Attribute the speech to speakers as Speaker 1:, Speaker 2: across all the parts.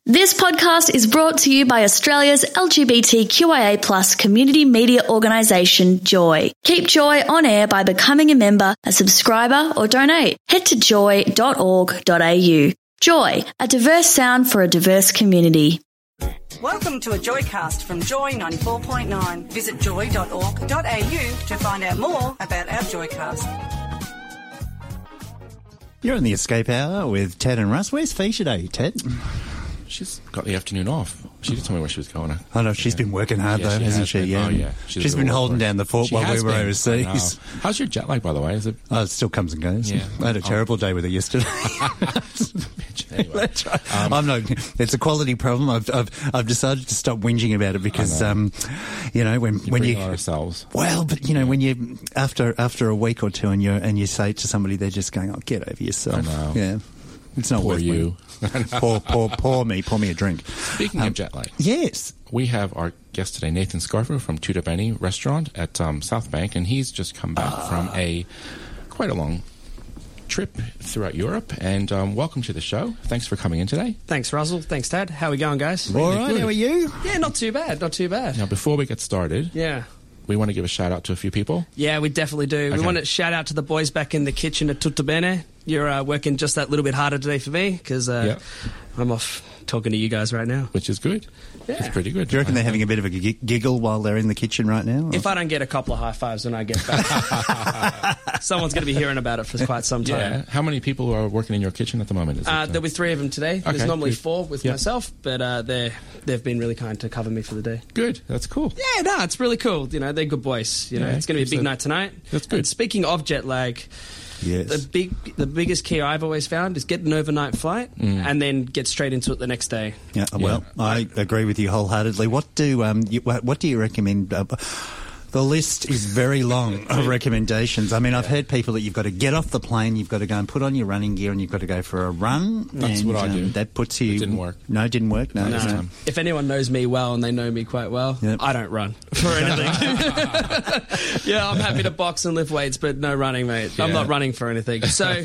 Speaker 1: This podcast is brought to you by Australia's LGBTQIA+ community media organisation, Joy. Keep Joy on air by becoming a member, a subscriber or donate. Head to joy.org.au. Joy, a diverse sound for a diverse community.
Speaker 2: Welcome to a Joycast from Joy 94.9. Visit joy.org.au to find out more about our Joycast.
Speaker 3: You're on the Escape Hour with Ted and Russ. Where's Fee today, Ted?
Speaker 4: She's got the afternoon off. She didn't tell me where she was going.
Speaker 3: I know, she's been working hard though, hasn't she?
Speaker 4: Yeah. Oh, yeah.
Speaker 3: She's been holding down the fort while we were overseas.
Speaker 4: How's your jet lag, by the way? Is it?
Speaker 3: Oh, it still comes and goes.
Speaker 4: Yeah.
Speaker 3: I had a terrible day with it yesterday.
Speaker 4: Anyway.
Speaker 3: That's right. It's a quality problem. I've decided to stop whinging about it because, when you
Speaker 4: ourselves.
Speaker 3: Well, but when you after a week or two and you say to somebody, they're just going, "Oh, get over yourself."
Speaker 4: I know.
Speaker 3: Yeah. It's not
Speaker 4: Poor
Speaker 3: worth
Speaker 4: you.
Speaker 3: Pour me a drink.
Speaker 4: Speaking of jet lag,
Speaker 3: yes,
Speaker 4: we have our guest today, Nathan Scarfer from Tuta Bene Restaurant at South Bank, and he's just come back from quite a long trip throughout Europe. And welcome to the show. Thanks for coming in today.
Speaker 5: Thanks, Russell. Thanks, Dad. How are we going, guys?
Speaker 3: All right.
Speaker 4: Good.
Speaker 3: How are you?
Speaker 5: Yeah, not too bad. Not too bad.
Speaker 4: Now, before we get started, we want to give a shout out to a few people.
Speaker 5: Yeah, we definitely do.
Speaker 4: Okay.
Speaker 5: We want to shout out to the boys back in the kitchen at Tuta Bene. You're working just that little bit harder today for me because I'm off talking to you guys right now.
Speaker 4: Which is good.
Speaker 5: Yeah.
Speaker 4: It's pretty good.
Speaker 3: Do you reckon they're having a bit of a giggle while they're in the kitchen right now?
Speaker 5: If I don't get a couple of high fives when I get back, someone's going to be hearing about it for quite some time.
Speaker 4: Yeah. How many people are working in your kitchen at the moment?
Speaker 5: There'll be 3 of them today.
Speaker 4: Okay,
Speaker 5: There's normally
Speaker 4: good.
Speaker 5: 4 with myself, but they've been really kind to cover me for the day.
Speaker 4: Good. That's cool.
Speaker 5: Yeah, no, it's really cool. They're good boys. It's going to be a big night tonight.
Speaker 4: That's good.
Speaker 5: And speaking of jet lag,
Speaker 3: yes.
Speaker 5: the biggest key I've always found is get an overnight flight and then get straight into it the next day.
Speaker 3: Yeah, well, I agree with you wholeheartedly. What do you recommend? The list is very long of recommendations. I mean, I've heard people that you've got to get off the plane, you've got to go and put on your running gear, and you've got to go for a run.
Speaker 4: That's what I do.
Speaker 3: That puts you.
Speaker 4: It didn't work.
Speaker 3: No, it didn't work. No.
Speaker 5: If anyone knows me well and they know me quite well, I don't run for anything. Yeah, I'm happy to box and lift weights, but no running, mate. I'm not running for anything. So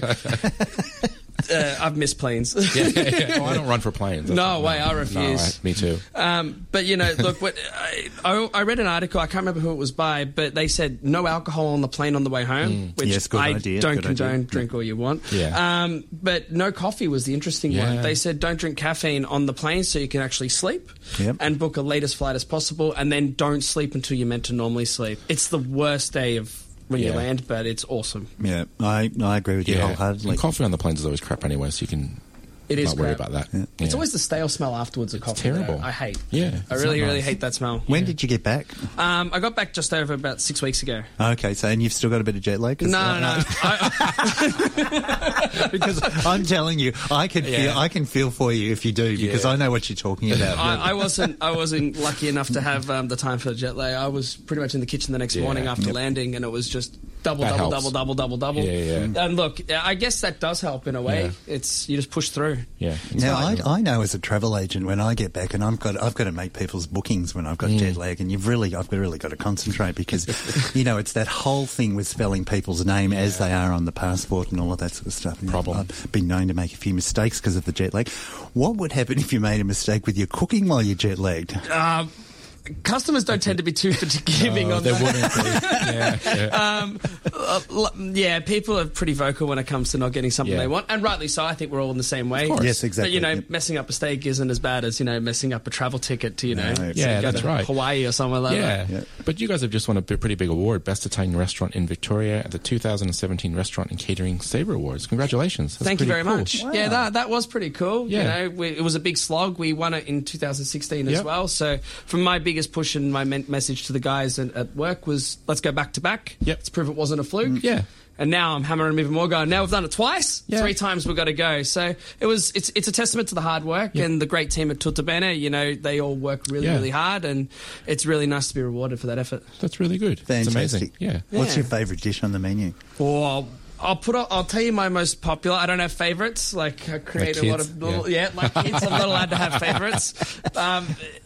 Speaker 5: I've missed planes.
Speaker 4: Yeah. Oh, I don't run for planes.
Speaker 5: No way, I refuse.
Speaker 4: No, me too.
Speaker 5: But look, I read an article. I can't remember who it was by, but they said no alcohol on the plane on the way home, which
Speaker 3: yes, good
Speaker 5: I
Speaker 3: idea.
Speaker 5: don't
Speaker 3: Good
Speaker 5: condone.
Speaker 3: idea.
Speaker 5: Drink all you want.
Speaker 4: Yeah.
Speaker 5: But no coffee was the interesting one. They said don't drink caffeine on the plane so you can actually sleep and book a latest flight as possible, and then don't sleep until you're meant to normally sleep. It's the worst day of when you land, but it's awesome.
Speaker 3: Yeah, I agree with you wholeheartedly.
Speaker 4: And coffee on the planes is always crap anyway, so you can not worry about that.
Speaker 3: Yeah.
Speaker 5: It's always the stale smell afterwards of
Speaker 4: It's
Speaker 5: coffee.
Speaker 4: terrible.
Speaker 5: I hate.
Speaker 4: Yeah,
Speaker 5: I
Speaker 4: it's
Speaker 5: really,
Speaker 4: not
Speaker 5: really
Speaker 4: nice.
Speaker 5: hate that smell.
Speaker 3: When did you get back?
Speaker 5: I got back just over about 6 weeks ago.
Speaker 3: Okay, so and you've still got a bit of jet lag?
Speaker 5: No.
Speaker 3: Because I'm telling you, I can feel for you if you do, because I know what you're talking about.
Speaker 5: I wasn't lucky enough to have the time for the jet lag. I was pretty much in the kitchen the next morning after landing, and it was just double.
Speaker 4: Yeah.
Speaker 5: And look, I guess that does help in a way.
Speaker 4: Yeah.
Speaker 5: It's you just push through.
Speaker 4: Yeah.
Speaker 3: Now, I know as a travel agent, when I get back and I've got to make people's bookings when I've got jet lag, and I've really got to concentrate because, it's that whole thing with spelling people's name as they are on the passport and all of that sort of stuff.
Speaker 4: Problem.
Speaker 3: I've been known to make a few mistakes because of the jet lag. What would happen if you made a mistake with your cooking while you're jet lagged?
Speaker 5: Customers don't tend to be too forgiving on
Speaker 4: they
Speaker 5: that.
Speaker 4: wouldn't be.
Speaker 5: People are pretty vocal when it comes to not getting something they want, and rightly so. I think we're all in the same way.
Speaker 3: Yes, exactly.
Speaker 5: But messing up a steak isn't as bad as messing up a travel ticket to
Speaker 3: No,
Speaker 5: go
Speaker 4: that's
Speaker 5: to
Speaker 4: right.
Speaker 5: Hawaii or somewhere like that.
Speaker 4: Yeah. But you guys have just won a pretty big award, Best Italian Restaurant in Victoria at the 2017 Restaurant and Catering Sabre Awards. Congratulations. That's
Speaker 5: Thank you very
Speaker 4: cool.
Speaker 5: much.
Speaker 3: Wow.
Speaker 5: Yeah, that was pretty cool.
Speaker 4: Yeah.
Speaker 5: It was a big slog. We won it in 2016 as well. So from my biggest push and my message to the guys at work was, let's go back to back.
Speaker 4: Yep.
Speaker 5: Let's prove it wasn't a fluke.
Speaker 4: Yeah.
Speaker 5: And now I'm hammering them even more going, now we've done it twice.
Speaker 4: Yeah.
Speaker 5: 3 times we've got to go. So it's a testament to the hard work and the great team at Tuta Bene. They all work really hard, and it's really nice to be rewarded for that effort.
Speaker 4: That's really good.
Speaker 3: Fantastic.
Speaker 4: It's amazing. Yeah.
Speaker 3: What's your favourite dish on the menu?
Speaker 5: Or I'll tell you my most popular. I don't have favourites. Like I create
Speaker 4: Like
Speaker 5: a lot of
Speaker 4: kids?
Speaker 5: like kids. I'm not allowed to have favourites.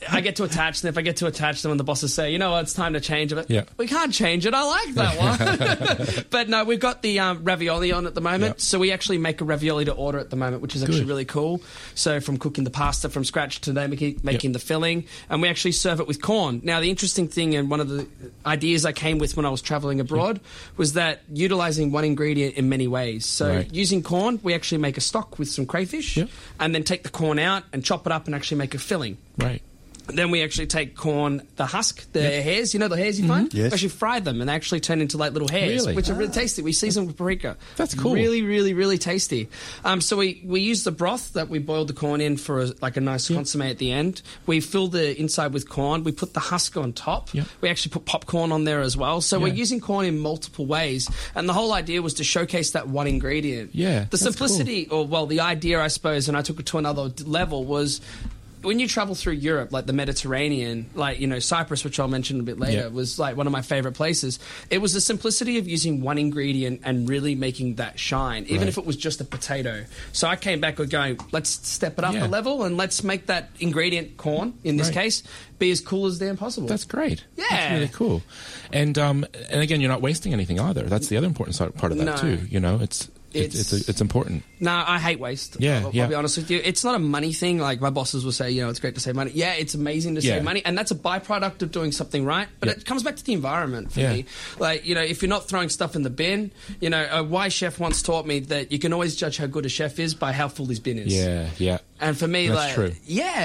Speaker 5: I get to attach them. If I get to attach them and the bosses say, you know what, it's time to change it.
Speaker 4: Yeah.
Speaker 5: We can't change it. I like that one. But no, we've got the ravioli on at the moment.
Speaker 4: Yep.
Speaker 5: So we actually make a ravioli to order at the moment, which is actually really cool. So from cooking the pasta from scratch to making the filling. And we actually serve it with corn. Now, the interesting thing, and one of the ideas I came with when I was traveling abroad, was that utilizing one ingredient in many ways. So using corn, we actually make a stock with some crayfish and then take the corn out and chop it up and actually make a filling.
Speaker 4: Right.
Speaker 5: Then we actually take corn, the husk, the hairs, you know the hairs you find?
Speaker 3: Yes.
Speaker 5: We actually fry them and they actually turn into like little hairs, which are really tasty. We season with paprika.
Speaker 4: That's cool.
Speaker 5: Really, really, really tasty. So we use the broth that we boiled the corn in for a nice consomme at the end. We fill the inside with corn. We put the husk on top.
Speaker 4: Yep.
Speaker 5: We actually put popcorn on there as well. So we're using corn in multiple ways. And the whole idea was to showcase that one ingredient.
Speaker 4: Yeah,
Speaker 5: The simplicity, the idea, I suppose, and I took it to another level, was when you travel through Europe, like the Mediterranean, like, you know, Cyprus, which I'll mention a bit later, was like one of my favorite places. It was the simplicity of using one ingredient and really making that shine, even if it was just a potato. So I came back with going, let's step it up a level and let's make that ingredient, corn, in this case, be as cool as damn possible.
Speaker 4: That's great.
Speaker 5: Yeah.
Speaker 4: That's really cool. And again, you're not wasting anything either. That's the other important part of that too. You know, it's important.
Speaker 5: No, I hate waste.
Speaker 4: Yeah,
Speaker 5: I'll be honest with you. It's not a money thing. Like my bosses will say, you know, it's great to save money. Yeah, it's amazing to save money, and that's a byproduct of doing something right. But it comes back to the environment for me. Like, you know, if you're not throwing stuff in the bin, you know, a wise chef once taught me that you can always judge how good a chef is by how full his bin is.
Speaker 4: Yeah, yeah.
Speaker 5: And for me,
Speaker 4: that's true.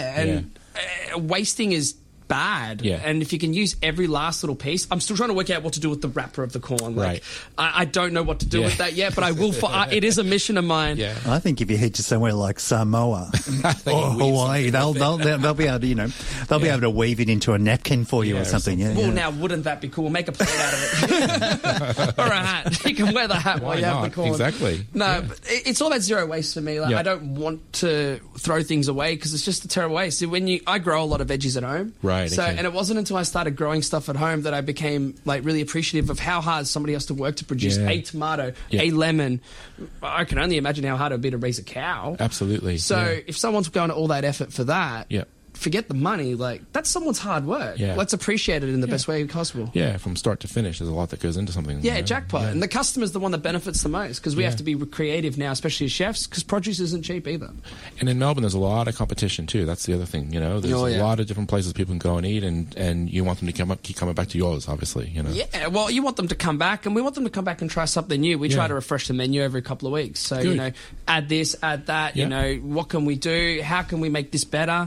Speaker 5: Wasting is bad.
Speaker 4: Yeah.
Speaker 5: And if you can use every last little piece, I'm still trying to work out what to do with the wrapper of the corn. Like, I don't know what to do with that yet, but I will. It is a mission of mine.
Speaker 3: Yeah. I think if you head to somewhere like Samoa or Hawaii, they'll be able to, you know, they'll be able to weave it into a napkin for you or something.
Speaker 5: Now wouldn't that be cool? Make a plate out of it. Or a hat. You can wear the hat while you have the corn.
Speaker 4: Exactly.
Speaker 5: No, but it's all about zero waste for me. Like, I don't want to throw things away because it's just a terrible waste. So I grow a lot of veggies at home.
Speaker 4: Right.
Speaker 5: So, and it wasn't until I started growing stuff at home that I became like really appreciative of how hard somebody has to work to produce a tomato, a lemon. I can only imagine how hard it would be to raise a cow.
Speaker 4: Absolutely.
Speaker 5: So if someone's going to all that effort for that, forget the money. Like, that's someone's hard work.
Speaker 4: Yeah.
Speaker 5: Let's appreciate it in the best way possible.
Speaker 4: Yeah, from start to finish, there's a lot that goes into something.
Speaker 5: Yeah, jackpot. And the customer's the one that benefits the most because we have to be creative now, especially as chefs, because produce isn't cheap either.
Speaker 4: And in Melbourne, there's a lot of competition too. That's the other thing, you know. There's a lot of different places people can go and eat, and you want them to keep coming back to yours, obviously, you know.
Speaker 5: Yeah, well, you want them to come back, and we want them to come back and try something new. We try to refresh the menu every couple of weeks. So, you know, add this, add that, you know, what can we do? How can we make this better?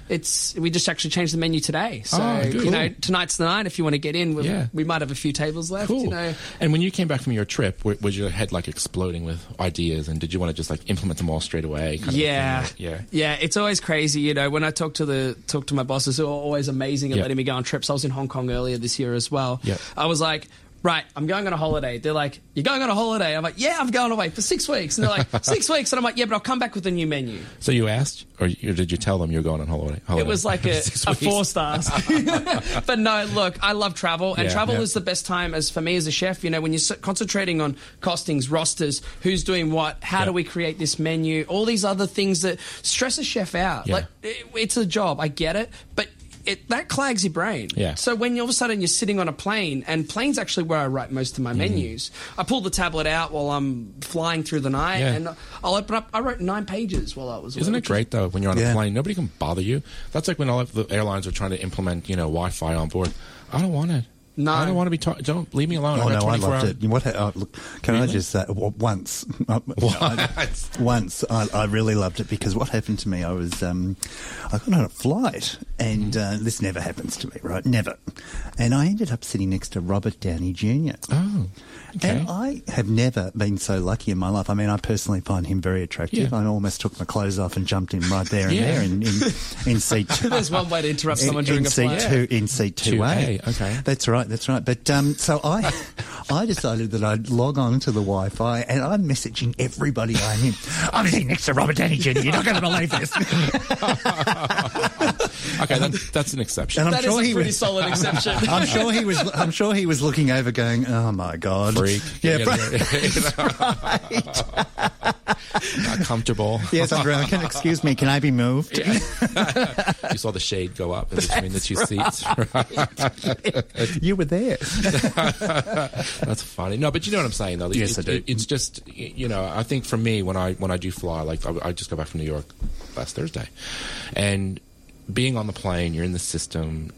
Speaker 5: We just actually changed the menu today. So, you know, tonight's the night. If you want to get in, we might have a few tables left.
Speaker 4: Cool.
Speaker 5: You know.
Speaker 4: And when you came back from your trip, was your head like exploding with ideas, and did you want to just like implement them all straight away?
Speaker 5: Yeah. It's always crazy, you know. When I talk to my bosses, who are always amazing at letting me go on trips. I was in Hong Kong earlier this year as well. I was like, right, I'm going on a holiday. They're like, you're going on a holiday? I'm like, yeah, I'm going away for 6 weeks. And they're like, 6 weeks? And I'm like, yeah, but I'll come back with a new menu.
Speaker 4: So you asked, or did you tell them you're going on holiday?
Speaker 5: It was like a 4 stars. But no, look, I love travel. And travel is the best time for me as a chef. You know, when you're concentrating on costings, rosters, who's doing what, how do we create this menu, all these other things that stress a chef out. Like, it's a job. I get it. But that clogs your brain. So when all of a sudden you're sitting on a plane, and plane's actually where I write most of my menus. I pull the tablet out while I'm flying through the night, and I'll open up. I wrote 9 pages while I was.
Speaker 4: Isn't it great though when you're on a plane? Nobody can bother you. That's like when all of the airlines are trying to implement, you know, Wi-Fi on board. I don't want it.
Speaker 5: No,
Speaker 4: I don't want to be taught. Don't leave me alone.
Speaker 3: Oh no, I loved it. Look, can I just say once? Once I really loved it because what happened to me? I got on a flight, and this never happens to me, right? Never. And I ended up sitting next to Robert Downey Jr. Oh. Okay. And I have never been so lucky in my life. I mean, I personally find him very attractive. I almost took my clothes off and jumped in right there and there in seat 2.
Speaker 5: There's one way to interrupt someone during a flight.
Speaker 3: In seat 2A.
Speaker 4: Okay.
Speaker 3: That's right. But so I decided that I'd log on to the Wi-Fi, and I'm messaging everybody I knew. I'm sitting next to Robert Downey Jr. You're not going to believe this.
Speaker 4: Okay, that's an exception.
Speaker 5: And that is a pretty solid exception.
Speaker 3: I'm sure he was looking over, going, "Oh my God,
Speaker 4: freak!"
Speaker 3: Yeah, that's right.
Speaker 4: Not comfortable.
Speaker 3: Yes, Andrea, excuse me, can I be moved?
Speaker 4: Yeah. You saw the shade go up in between the two seats.
Speaker 3: You were there.
Speaker 4: That's funny. No, but you know what I'm saying, though.
Speaker 3: Yes, I do.
Speaker 4: It's just, I think for me, when I do fly, like I just got back from New York last Thursday, and being on the plane, you're in the system,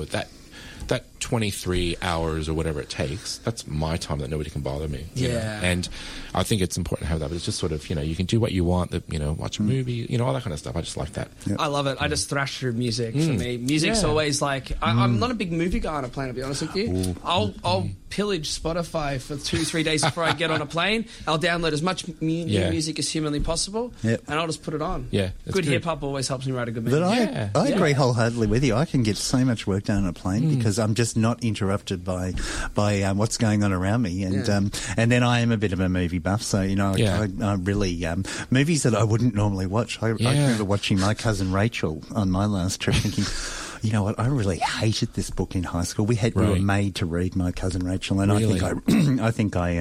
Speaker 4: that 23 hours or whatever it takes, that's my time that nobody can bother me. You know? And I think it's important to have that, but it's just sort of, you can do what you want, watch a movie, all that kind of stuff. I just like that.
Speaker 5: Yeah. I love it. I just thrash through music for me. Music's always like, I'm not a big movie guy on a plane, to be honest with you. I'll pillage Spotify for 2-3 days before I get on a plane. I'll download as much new music as humanly possible, and I'll just put it on.
Speaker 4: Yeah,
Speaker 5: good hip-hop always helps me write a good movie.
Speaker 3: But I agree wholeheartedly with you. I can get so much work done on a plane because I'm just not interrupted by what's going on around me, and then I am a bit of a movie buff, so I really movies that I wouldn't normally watch. I remember watching My Cousin Rachel on my last trip, thinking, you know what, I really hated this book in high school. We were made to read My Cousin Rachel, and
Speaker 4: really?
Speaker 3: I think I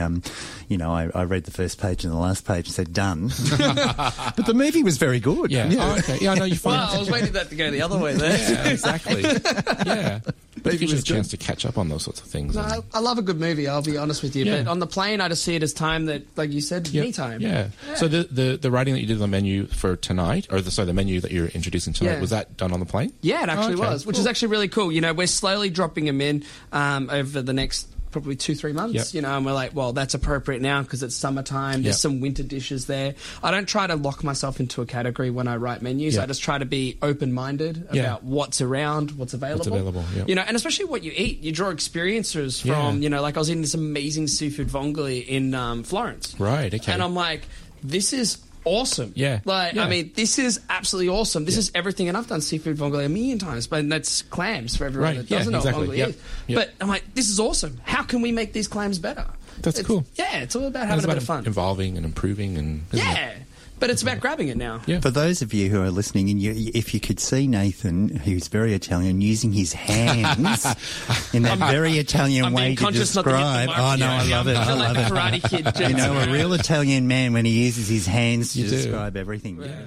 Speaker 3: read the first page and the last page and said done. But the movie was very good.
Speaker 4: Yeah. Oh, okay. Yeah, I know you find.
Speaker 5: Well, I was waiting for that to go the other way there.
Speaker 4: Yeah, exactly. Yeah. But it gives you a chance to catch up on those sorts of things.
Speaker 5: No, I love a good movie, I'll be honest with you. Yeah. But on the plane, I just see it as time that, like you said, me time.
Speaker 4: Yeah. So the writing that you did on the menu for tonight, the menu that you're introducing tonight, was that done on the plane?
Speaker 5: Yeah, it actually was, which is actually really cool. We're slowly dropping them in over the next probably 2-3 months, and we're like, well, that's appropriate now because it's summertime. There's some winter dishes there. I don't try to lock myself into a category when I write menus. I just try to be open-minded about what's around, what's available. And especially what you eat. You draw experiences from, like I was eating this amazing seafood vongole in Florence.
Speaker 4: Right, okay.
Speaker 5: And I'm like, this is awesome.
Speaker 4: Yeah.
Speaker 5: I mean, this is absolutely awesome. This is everything. And I've done seafood vongole a million times, but that's clams for everyone that doesn't know what vongole is. But I'm like, this is awesome. How can we make these clams better?
Speaker 4: That's cool.
Speaker 5: Yeah, it's all about having a bit of fun.
Speaker 4: Evolving and improving. And
Speaker 5: but it's about grabbing it now.
Speaker 3: Yeah. For those of you who are listening, and if you could see Nathan, who's very Italian, using his hands in that very Italian way to describe. I love it. I love it.
Speaker 5: Karate Kid.
Speaker 3: A real Italian man when he uses his hands to describe everything.
Speaker 5: Yeah.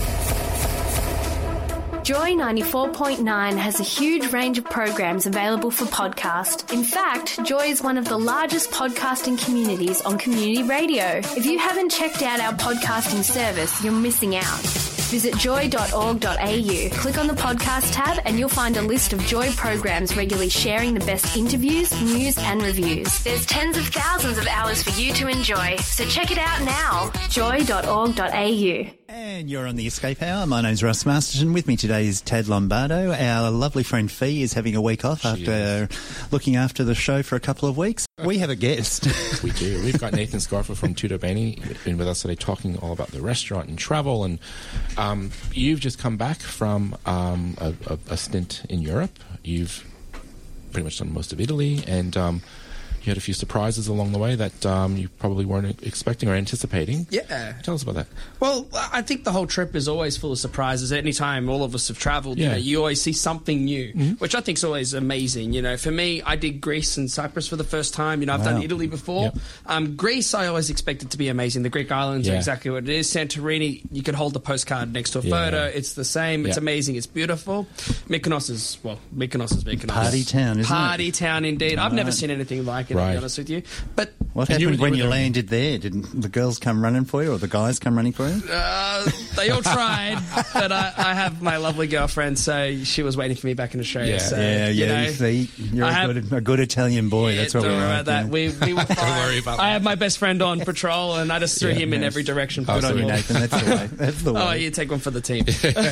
Speaker 6: Joy 94.9 has a huge range of programs available for podcast. In fact, Joy is one of the largest podcasting communities on community radio. If you haven't checked out our podcasting service, you're missing out. Visit joy.org.au, click on the podcast tab, and you'll find a list of Joy programs regularly sharing the best interviews, news, and reviews. There's tens of thousands of hours for you to enjoy, so check it out now. joy.org.au.
Speaker 3: And you're on the Escape Hour. My name's Russ Masterton. With me today is Tad Lombardo. Our lovely friend Fee is having a week off after looking after the show for a couple of weeks. We have a guest.
Speaker 4: We do. We've got Nathan Scarfer from Tutto Bene in with us today, talking all about the restaurant and travel. And you've just come back from a stint in Europe. You've pretty much done most of Italy, and you had a few surprises along the way that you probably weren't expecting or anticipating.
Speaker 5: Yeah.
Speaker 4: Tell us about that.
Speaker 5: Well, I think the whole trip is always full of surprises. Anytime all of us have travelled, you always see something new, which I think is always amazing. For me, I did Greece and Cyprus for the first time. I've done Italy before. Yep. Greece, I always expected to be amazing. The Greek islands are exactly what it is. Santorini, you could hold the postcard next to a photo. It's the same. It's amazing. It's beautiful. Mykonos is Mykonos.
Speaker 3: Party town, isn't it?
Speaker 5: Party town, indeed. I've never seen anything like it, to be honest with you. But
Speaker 3: what happened when you landed there? Didn't the girls come running for you, or the guys come running for you?
Speaker 5: They all tried, but I have my lovely girlfriend, so she was waiting for me back in Australia.
Speaker 3: You see, you're a good Italian boy. That's what we're
Speaker 5: about. That we were fine. Don't worry about that. I had my best friend on patrol, and I just threw him in every direction.
Speaker 3: Good on you, Nathan. That's the way. That's the way.
Speaker 5: Oh, you take one for the team.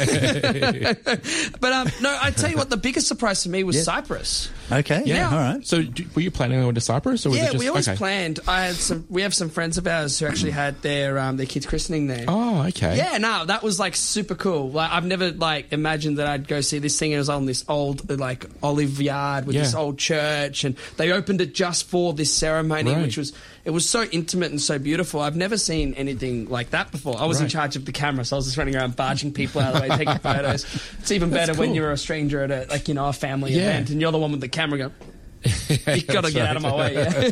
Speaker 5: But no, I tell you what, the biggest surprise to me was Cyprus.
Speaker 3: Okay, all right.
Speaker 4: So, were you planning on going to Cyprus, or was it just,
Speaker 5: we always planned. We have some friends of ours who actually had their kids' christening there.
Speaker 4: Oh, okay.
Speaker 5: Yeah, no, that was super cool. Like, I've never imagined that I'd go see this thing. It was on this old olive yard with this old church, and they opened it just for this ceremony, which was so intimate and so beautiful. I've never seen anything like that before. I was in charge of the camera, so I was just running around barging people out of the way, taking photos. It's even better when you're a stranger at a family event and you're the one with the camera going, You've got to get out of my way,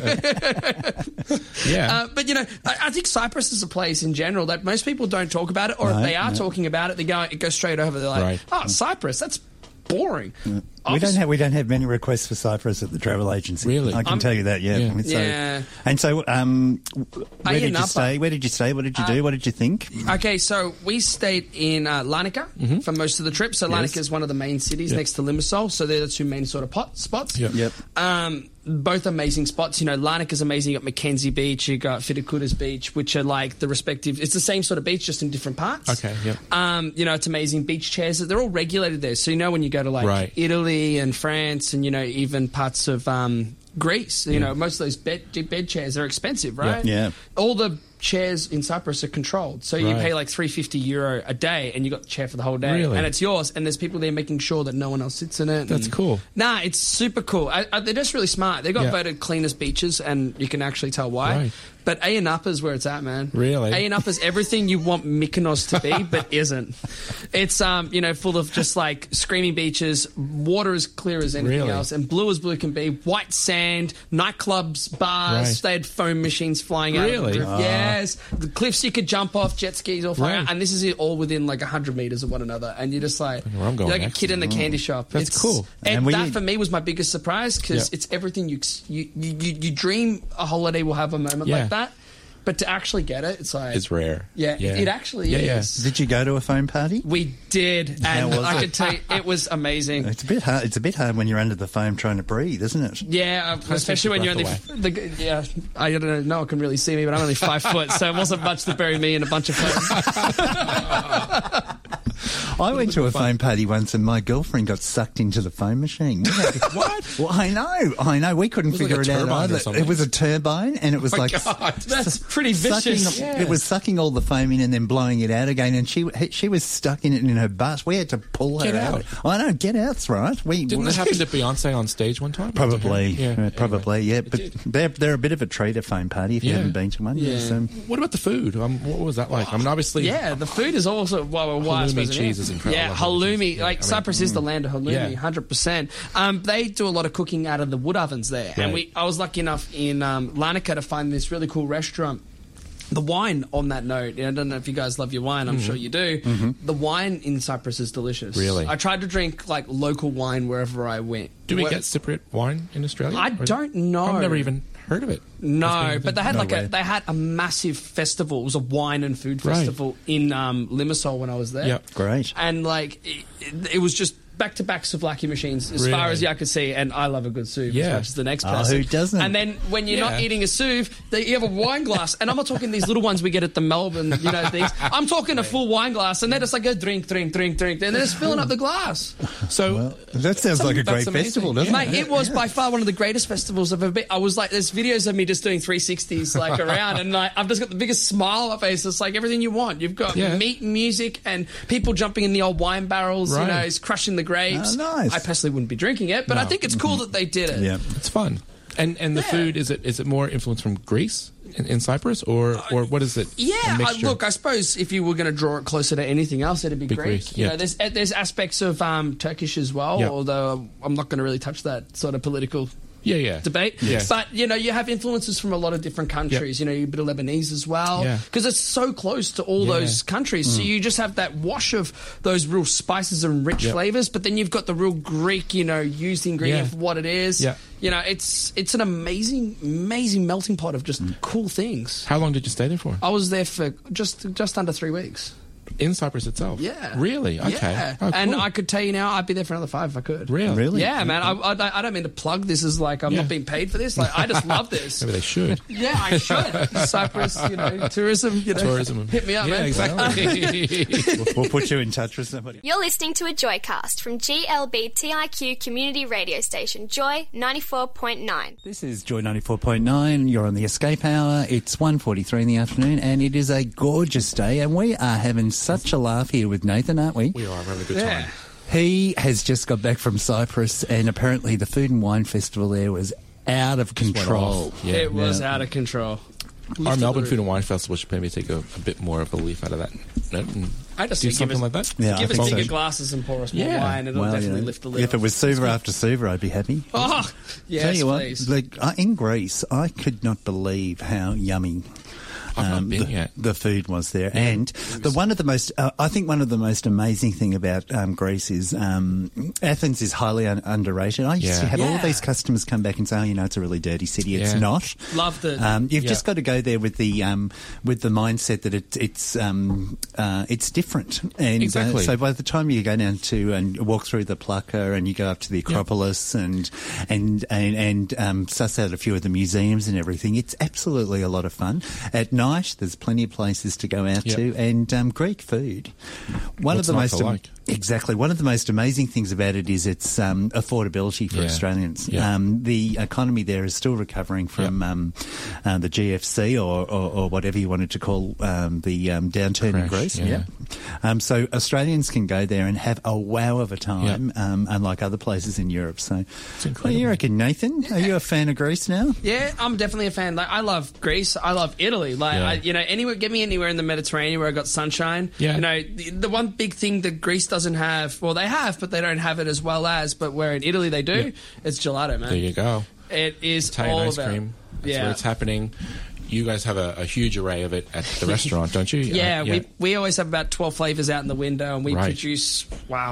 Speaker 4: Yeah.
Speaker 5: But, I think Cyprus is a place in general that most people don't talk about it, or if they are talking about it, it goes straight over. They're like, Cyprus, that's boring.
Speaker 3: Yeah. We don't have many requests for Cyprus at the travel agency.
Speaker 4: Really?
Speaker 3: I can tell you that, yeah. And so, where did you stay? Where did you stay? What did you do? What did you think?
Speaker 5: Okay, so we stayed in Larnaca for most of the trip. So Larnaca is one of the main cities next to Limassol. So they're the two main sort of spots.
Speaker 3: Yep.
Speaker 5: Both amazing spots. Larnaca is amazing. You got Mackenzie Beach, you got Fidikutas Beach, which are like the respective. It's the same sort of beach, just in different parts.
Speaker 4: Okay. Yep.
Speaker 5: It's amazing beach chairs. They're all regulated there. So when you go to Italy and France and even parts of Greece, most of those bed chairs are expensive, right?
Speaker 3: Yeah.
Speaker 5: All the chairs in Cyprus are controlled, so you pay like €350 a day, and you got the chair for the whole day, and it's yours. And there's people there making sure that no one else sits in it.
Speaker 4: That's cool.
Speaker 5: Nah, it's super cool. They're just really smart. They got voted cleanest beaches, and you can actually tell why.
Speaker 4: Right.
Speaker 5: But Ayia Napa is where it's at, man.
Speaker 4: Really?
Speaker 5: Ayia Napa is everything you want Mykonos to be, but isn't. It's full of just like screaming beaches, water as clear as anything else, and blue as blue can be. White sand, nightclubs, bars.
Speaker 4: Right.
Speaker 5: They had foam machines flying out.
Speaker 4: Really?
Speaker 5: Yes, the cliffs you could jump off, jet skis all flying out, and this is all within like 100 meters of one another, and you're just like,
Speaker 4: where I'm going
Speaker 5: you're like
Speaker 4: next.
Speaker 5: a kid in the candy shop.
Speaker 4: That's cool.
Speaker 5: And that for me was my biggest surprise, because it's everything you dream a holiday will have a moment like that. But to actually get it, it's like...
Speaker 4: It's rare.
Speaker 5: Yeah. It actually is.
Speaker 3: Did you go to a foam party?
Speaker 5: We did, and I could tell you, it was amazing.
Speaker 3: It's a bit hard. It's a bit hard when you're under the foam trying to breathe, isn't it?
Speaker 5: Yeah, especially when you're on I don't know, no one can really see me, but I'm only 5 foot, so it wasn't much to bury me in a bunch of foam.
Speaker 3: I went to a foam party once, and my girlfriend got sucked into the foam machine.
Speaker 4: What?
Speaker 3: Well, I know. We couldn't figure it out either. It was a turbine, and it was
Speaker 5: that's pretty vicious.
Speaker 3: It was sucking all the foam in and then blowing it out again, and she was stuck in it in her butt. We had to pull her out. I know, get out's right.
Speaker 4: Didn't that happen to Beyonce on stage one time?
Speaker 3: Probably, But they're a bit of a treat, a foam party, if you haven't been to one.
Speaker 5: Yeah.
Speaker 4: What about the food? What was that like? I mean, obviously...
Speaker 5: Yeah, the food is also...
Speaker 4: halloumi cheese is incredible.
Speaker 5: Yeah, halloumi. Cyprus is the land of halloumi, 100%. They do a lot of cooking out of the wood ovens there.
Speaker 4: Right.
Speaker 5: And I was lucky enough in Larnaca to find this really cool restaurant. The wine, on that note, I don't know if you guys love your wine, I'm sure you do. The wine in Cyprus is delicious.
Speaker 4: Really?
Speaker 5: I tried to drink like local wine wherever I went.
Speaker 4: Do we get Cypriot wine in Australia?
Speaker 5: I don't know.
Speaker 4: I've never even heard of it.
Speaker 5: No, but they had a massive festival. It was a wine and food festival in Limassol when I was there.
Speaker 4: Yep.
Speaker 3: Great.
Speaker 5: And it was just back-to-back souvlaki machines as far as I could see, and I love a good soup as much as the next person.
Speaker 3: Who doesn't?
Speaker 5: And then when you're not eating a soup, you have a wine glass, and I'm not talking these little ones we get at the Melbourne, things. I'm talking a full wine glass, and they're just like, go drink, and they're just filling up the glass.
Speaker 4: So
Speaker 3: that sounds like a great festival, doesn't it?
Speaker 5: Mate, it was by far one of the greatest festivals I've ever been. I was like, there's videos of me just doing 360s around, and I've just got the biggest smile on my face. It's like everything you want. You've got meat and music and people jumping in the old wine barrels, it's crushing the grapes.
Speaker 3: Oh, nice.
Speaker 5: I personally wouldn't be drinking it, but I think it's cool that they did it.
Speaker 3: Yeah,
Speaker 4: it's fun. And the food, is it more influence from Greece in Cyprus, or what is it?
Speaker 5: Yeah, look, I suppose if you were going to draw it closer to anything else, it'd be Greek. There's aspects of Turkish as well, although I'm not going to really touch that sort of political debate.
Speaker 4: Yes.
Speaker 5: But, you have influences from a lot of different countries. You a bit of Lebanese as well. Because it's so close to all those countries. So you just have that wash of those real spices and rich flavours, but then you've got the real Greek, used ingredient for what it is.
Speaker 4: Yeah.
Speaker 5: It's an amazing melting pot of just cool things.
Speaker 4: How long did you stay there for?
Speaker 5: I was there for just under 3 weeks.
Speaker 4: In Cyprus itself?
Speaker 5: Yeah.
Speaker 4: Really? Okay.
Speaker 5: Yeah.
Speaker 4: Oh, cool.
Speaker 5: And I could tell you now, I'd be there for another 5 if I could.
Speaker 4: Really?
Speaker 5: Yeah, man. I don't mean to plug this as like I'm not being paid for this. I just love this.
Speaker 4: Maybe they should.
Speaker 5: Yeah, I should. Cyprus, tourism.
Speaker 4: Tourism.
Speaker 5: Hit me up, man.
Speaker 4: Exactly.
Speaker 3: We'll put you in touch with somebody.
Speaker 6: You're listening to a Joycast from GLBTIQ community radio station Joy 94.9.
Speaker 3: This is Joy 94.9. You're on the Escape Hour. It's 1:43 in the afternoon, and it is a gorgeous day, and we are having such a laugh here with Nathan, aren't we?
Speaker 4: We are having a good time.
Speaker 3: He has just got back from Cyprus, and apparently the Food and Wine Festival there was out of control.
Speaker 5: It was out of control.
Speaker 4: Our Melbourne Food and Wine Festival should maybe take a bit more of a leaf out of that note and
Speaker 5: I just
Speaker 4: do
Speaker 5: think
Speaker 4: something like that?
Speaker 3: Yeah,
Speaker 5: give
Speaker 3: I
Speaker 5: us
Speaker 3: think
Speaker 5: bigger
Speaker 3: so.
Speaker 5: glasses and pour us more
Speaker 4: Yeah.
Speaker 5: wine. It'll definitely lift the lid.
Speaker 3: If it was Suva after Suva, I'd be happy.
Speaker 5: Oh, yes,
Speaker 3: Tell you
Speaker 5: please.
Speaker 3: what, in Greece, I could not believe how yummy
Speaker 4: I've not been yet.
Speaker 3: the food was there. And one of the most amazing thing about Greece is Athens is highly underrated. I used to have all these customers come back and say, it's a really dirty city. It's not.
Speaker 5: Love the...
Speaker 3: You've just got to go there with the mindset that it's different. And
Speaker 4: Exactly.
Speaker 3: so by the time you go down to and walk through the Plaka and you go up to the Acropolis and suss out a few of the museums and everything, it's absolutely a lot of fun. At night, there's plenty of places to go out to, and Greek food. One of the most amazing things about it is its affordability for Australians.
Speaker 4: Yeah.
Speaker 3: The economy there is still recovering from the GFC or whatever you wanted to call the downturn in Greece.
Speaker 4: Yeah.
Speaker 3: So Australians can go there and have a wow of a time, unlike other places in Europe. So, what do you reckon, Nathan? Are you a fan of Greece now?
Speaker 5: Yeah, I'm definitely a fan. Like, I love Greece. I love Italy. Like, get me anywhere in the Mediterranean where I got sunshine.
Speaker 4: Yeah.
Speaker 5: The one big thing that Greece doesn't have, well, they have, but they don't have it as well as. But where in Italy they do, it's gelato, man.
Speaker 4: There you go.
Speaker 5: It is
Speaker 4: Italian
Speaker 5: all
Speaker 4: ice
Speaker 5: about
Speaker 4: cream. That's where it's happening. You guys have a huge array of it at the restaurant, don't you?
Speaker 5: Yeah, we always have about 12 flavours out in the window, and we produce,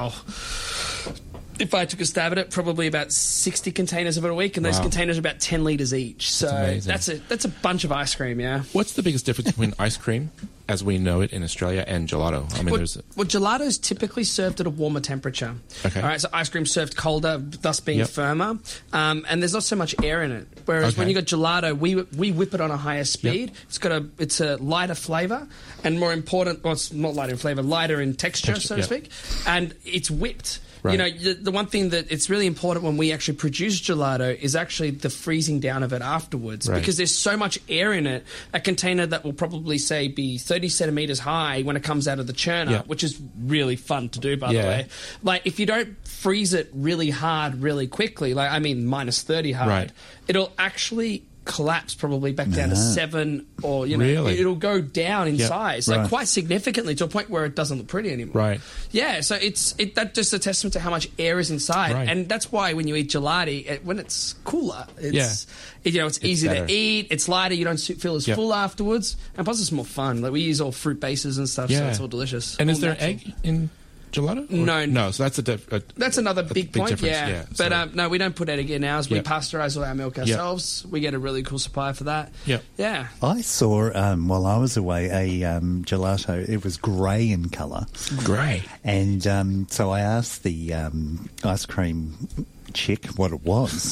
Speaker 5: if I took a stab at it, probably about 60 containers of it a week, and those containers are about 10 litres each. So that's a bunch of ice cream,
Speaker 4: What's the biggest difference between ice cream, as we know it in Australia, and gelato? I mean,
Speaker 5: gelato is typically served at a warmer temperature.
Speaker 4: Okay.
Speaker 5: All right, so ice cream served colder, thus being firmer, and there's not so much air in it. Whereas when you got gelato, we whip it on a higher speed. It's a lighter flavour, and more important, well, it's not lighter in flavour, lighter in texture, so to speak, and it's whipped. Right. The one thing that it's really important when we actually produce gelato is actually the freezing down of it afterwards, because there's so much air in it. A container that will probably, say, be 30 centimetres high when it comes out of the churner, which is really fun to do, by the way. Like, if you don't freeze it really hard, really quickly, like, I mean, minus 30 hard, it'll actually collapse probably back down to 7, or it'll go down in size quite significantly, to a point where it doesn't look pretty anymore. So that's just a testament to how much air is inside, and that's why when you eat gelati, when it's cooler, it's easy to eat, it's lighter, you don't feel as full afterwards, and plus it's more fun. Like, we use all fruit bases and stuff, so it's all delicious.
Speaker 4: And
Speaker 5: all
Speaker 4: is there
Speaker 5: natural.
Speaker 4: egg in gelato?
Speaker 5: No.
Speaker 4: So
Speaker 5: that's another big point,
Speaker 4: difference.
Speaker 5: But no, we don't put egg in ours. We pasteurise all our milk ourselves. We get a really cool supply for that. Yeah.
Speaker 3: I saw, while I was away, a gelato. It was grey in colour.
Speaker 4: Grey.
Speaker 3: And so I asked the ice cream chick what it was,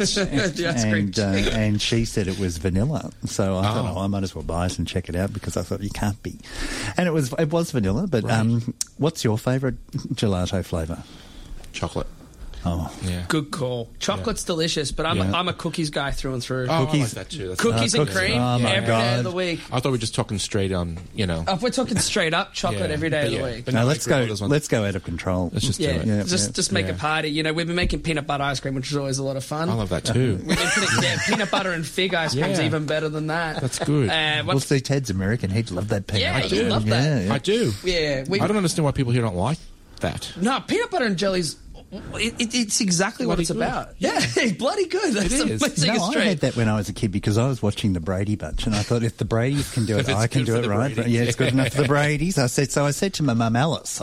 Speaker 3: and she said it was vanilla. So I thought, I might as well buy it and check it out, because I thought you can't be. And it was vanilla. But what's your favourite gelato flavour?
Speaker 4: Chocolate.
Speaker 3: Oh,
Speaker 5: yeah. Good call. Chocolate's delicious, but I'm a cookies guy through and through.
Speaker 4: Oh, cookies. I like that too. That's
Speaker 5: cookies and cream every day of the week.
Speaker 4: I thought we were just talking straight on,
Speaker 5: If we're talking straight up, chocolate every day of the week.
Speaker 3: Now let's go out of control.
Speaker 4: Let's just do it.
Speaker 5: Just make a party. We've been making peanut butter ice cream, which is always a lot of fun.
Speaker 4: I love that too.
Speaker 5: We've been putting peanut butter and fig ice cream's even better than that.
Speaker 4: That's good.
Speaker 3: We'll see, Ted's American. He'd love that peanut.
Speaker 5: Yeah, he'd love that.
Speaker 4: I do.
Speaker 5: Yeah.
Speaker 4: I don't understand why people here don't like that.
Speaker 5: No, peanut butter and jelly's... It's exactly what it's about. Yeah, it's bloody good. That's
Speaker 4: it is.
Speaker 3: I had that when I was a kid, because I was watching the Brady Bunch, and I thought, if the Bradys can do it, I can do it, right? But it's good enough for the Bradys. I said to my mum, Alice,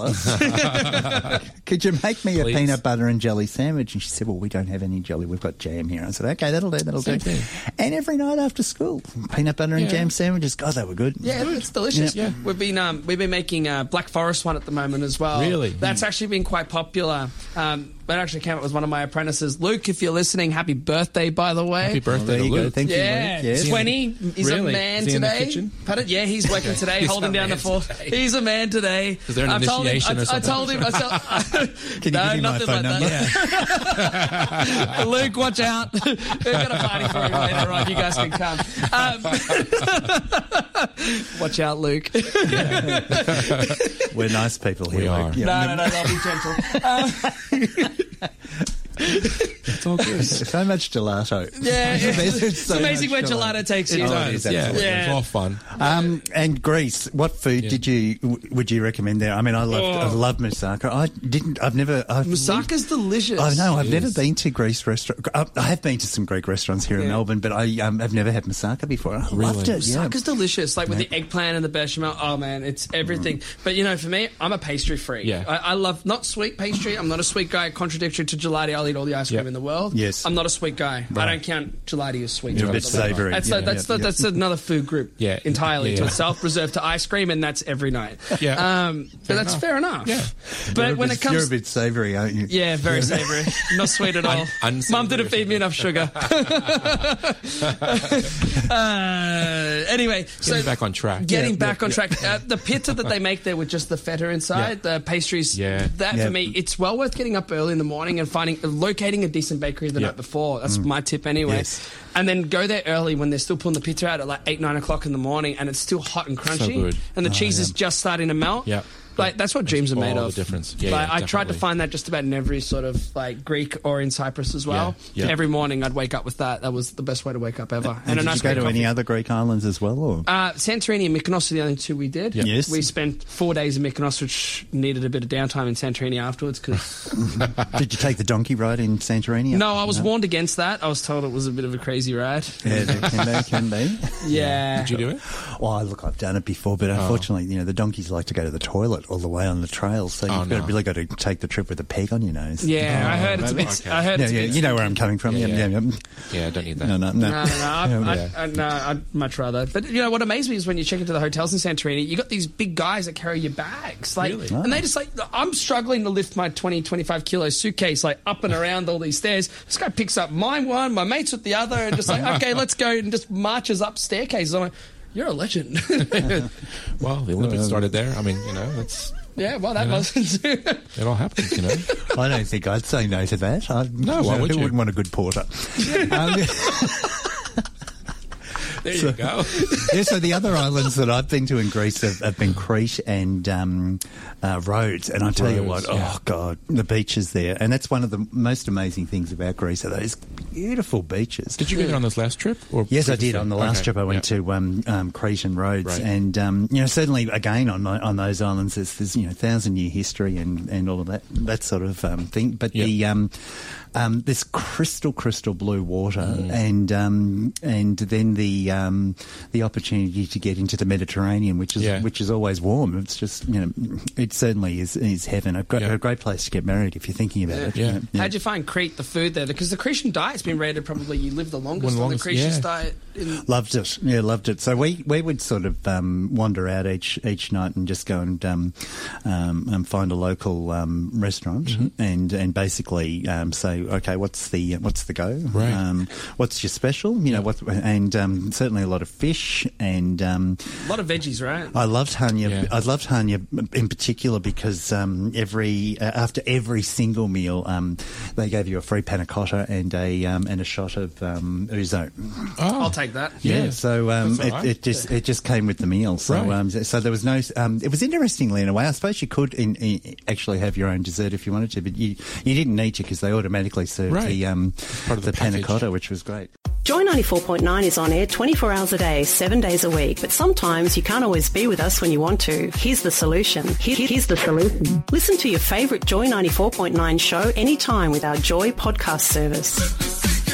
Speaker 3: could you make me a peanut butter and jelly sandwich? And she said, well, we don't have any jelly. We've got jam here. I said, okay, that'll do. And every night after school, peanut butter and jam sandwiches. God, they were good.
Speaker 5: Yeah, it's delicious. Yeah. We've been making Black Forest one at the moment as well.
Speaker 4: Really?
Speaker 5: That's actually been quite popular. That actually came up with one of my apprentices. Luke, if you're listening, happy birthday, by the way.
Speaker 4: Happy birthday to Luke.
Speaker 3: Thank you, Luke. Yes.
Speaker 5: 20. He's a man
Speaker 4: today. In the
Speaker 5: kitchen? Yeah, he's working today, holding down the fort. He's a man today.
Speaker 4: Is there an initiation or something?
Speaker 5: I told him.
Speaker 3: Can you give me my phone number?
Speaker 5: Yeah. Luke, watch out. We've got a party for him later on. You guys can come. Watch out, Luke.
Speaker 3: We're nice people here.
Speaker 4: We are.
Speaker 3: Luke.
Speaker 5: No, they'll be gentle.
Speaker 4: It's all good.
Speaker 3: So much gelato.
Speaker 5: Yeah, it's
Speaker 3: so
Speaker 5: amazing where gelato takes you.
Speaker 3: It is, absolutely.
Speaker 4: It's all fun.
Speaker 3: And Greece, what food would you recommend there? I mean, I love moussaka.
Speaker 5: Moussaka's delicious.
Speaker 3: I know. I've never been to Greece restaurant. I have been to some Greek restaurants here in Melbourne, but I've never had moussaka before. I loved it.
Speaker 5: Moussaka's delicious, like with the eggplant and the bechamel. Oh man, it's everything. But for me, I'm a pastry freak.
Speaker 4: Yeah.
Speaker 5: I love not sweet pastry. I'm not a sweet guy. Contradictory to gelati, I'll eat all the ice cream in the world.
Speaker 3: Yes.
Speaker 5: I'm not a sweet guy. Right. I don't count gelati as sweet.
Speaker 3: You're a bit savoury.
Speaker 5: That's another food group entirely to itself, reserved to ice cream, and that's every night.
Speaker 4: Yeah.
Speaker 5: But that's fair enough. Yeah. But when it comes...
Speaker 3: You're a bit savoury, aren't you?
Speaker 5: Yeah, very savoury. Not sweet at all. Mum didn't feed me enough sugar. Anyway,
Speaker 4: getting back on track.
Speaker 5: Getting back on track. The pita that they make there with just the feta inside, the pastries, for me, it's well worth getting up early in the morning and locating a decent bakery the night before. That's my tip anyway.
Speaker 3: Yes.
Speaker 5: And then go there early when they're still pulling the pita out at like 8, 9 o'clock in the morning, and it's still hot and crunchy.
Speaker 4: So good.
Speaker 5: And the cheese is just starting to melt.
Speaker 4: Yeah.
Speaker 5: Like, that's what dreams are made of.
Speaker 4: The difference.
Speaker 5: I tried to find that just about in every sort of like Greek or in Cyprus as well.
Speaker 4: Yeah.
Speaker 5: Every morning I'd wake up with that. That was the best way to wake up ever.
Speaker 3: And did you go to any other Greek islands as well? Or?
Speaker 5: Santorini and Mykonos are the only two we did.
Speaker 3: Yep. Yes.
Speaker 5: We spent 4 days in Mykonos, which needed a bit of downtime in Santorini afterwards.
Speaker 3: Did you take the donkey ride in Santorini?
Speaker 5: No, I was warned against that. I was told it was a bit of a crazy ride.
Speaker 3: Yeah, it can be.
Speaker 5: Yeah.
Speaker 4: Did you do it?
Speaker 3: Well, look, I've done it before, but unfortunately, the donkeys like to go to the toilet all the way on the trail, so you've really got to take the trip with a peg on your nose.
Speaker 5: Yeah, I heard it's a bit...
Speaker 4: Okay.
Speaker 5: I heard it's a bit...
Speaker 3: You know where I'm coming from.
Speaker 4: Yeah, I don't need that.
Speaker 5: No. I'd much rather. But what amazed me is when you check into the hotels in Santorini, you got these big guys that carry your bags, and they just I'm struggling to lift my 20, 25 kilo suitcase up and around all these stairs. This guy picks up my one, my mate's with the other, and just okay, let's go, and just marches up staircases. I'm like, you're a legend.
Speaker 4: Well, the Olympics started there. I mean, that's...
Speaker 5: Yeah, well, that wasn't...
Speaker 4: It all happens,
Speaker 3: I don't think I'd say no to that.
Speaker 4: Why would you?
Speaker 3: Who wouldn't want a good porter?
Speaker 4: There you go.
Speaker 3: So the other islands that I've been to in Greece have been Crete and Rhodes. And I tell you what, oh, God, the beaches there. And that's one of the most amazing things about Greece are those beautiful beaches.
Speaker 4: Did you go there on this last trip?
Speaker 3: Yes, I did. On the last trip, I went to Crete and Rhodes. Right. And, certainly, again, on those islands, there's 1,000-year history and all of that sort of thing. But this crystal blue water and then the opportunity to get into the Mediterranean, which is always warm. It's just it certainly is heaven. A great place to get married if you're thinking about it.
Speaker 5: Yeah. How'd you find Crete, the food there? Because the Cretan diet's been rated probably you live the longest on the Cretan diet.
Speaker 3: Loved it. Yeah, loved it. So we would sort of wander out each night and just go and find a local restaurant and basically say, okay, what's the go?
Speaker 4: Right.
Speaker 3: What's your special? Certainly a lot of fish and a
Speaker 5: lot of veggies, right?
Speaker 3: I loved Hania. Yeah. I loved Hania in particular because after every single meal, they gave you a free panna cotta and a shot of ouzo.
Speaker 5: Oh, I'll take that.
Speaker 3: Yeah. So it just came with the meal. So so there was no. It was interestingly in a way. I suppose you could actually have your own dessert if you wanted to, but you didn't need to because they automatically served the panna cotta, which was great.
Speaker 7: Joy 94.9 is on air 24 hours a day, 7 days a week. But sometimes you can't always be with us when you want to. Here's the solution. Here's the solution. Listen to your favourite Joy 94.9 show anytime with our Joy podcast service.